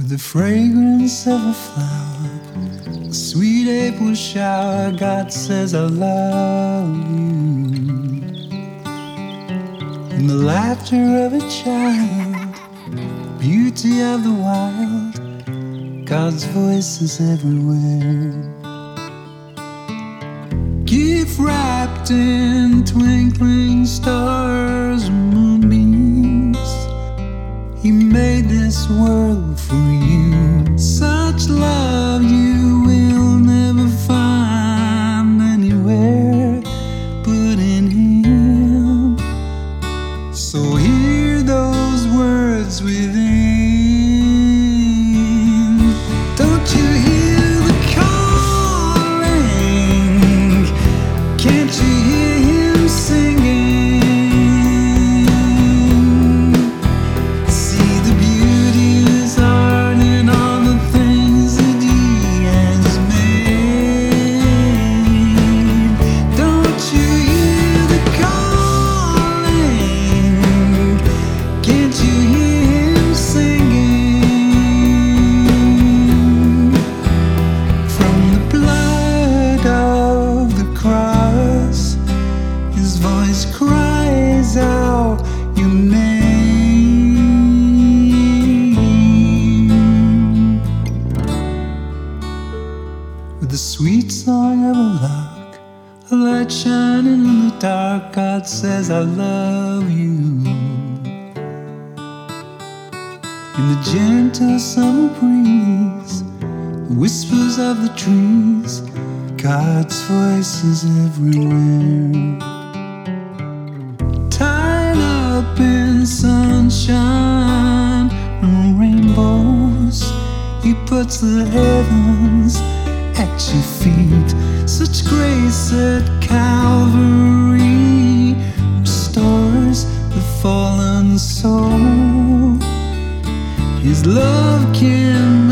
With the fragrance of a flower, a sweet April shower, God says I love you. In the laughter of a child, beauty of the wild, God's voice is everywhere. Gift wrapped in twinkling stars and moonbeams, He made this world for you. Such love you will never find anywhere but in Him. So hear those words within. Don't you hear the calling? Can't you hear Him singing? See the beauty in His heart and all the things that He has made. Don't you hear the calling? Can't you hear Him singing? From the blood of the cross, His voice cries out your name. With the sweet song of a lark, a light shining in the dark, God says I love you. In the gentle summer breeze, the whispers of the trees, God's voice is everywhere. Tied up in sunshine and rainbows, He puts the heavens at your feet. Such grace at Calvary restores the fallen soul. His love can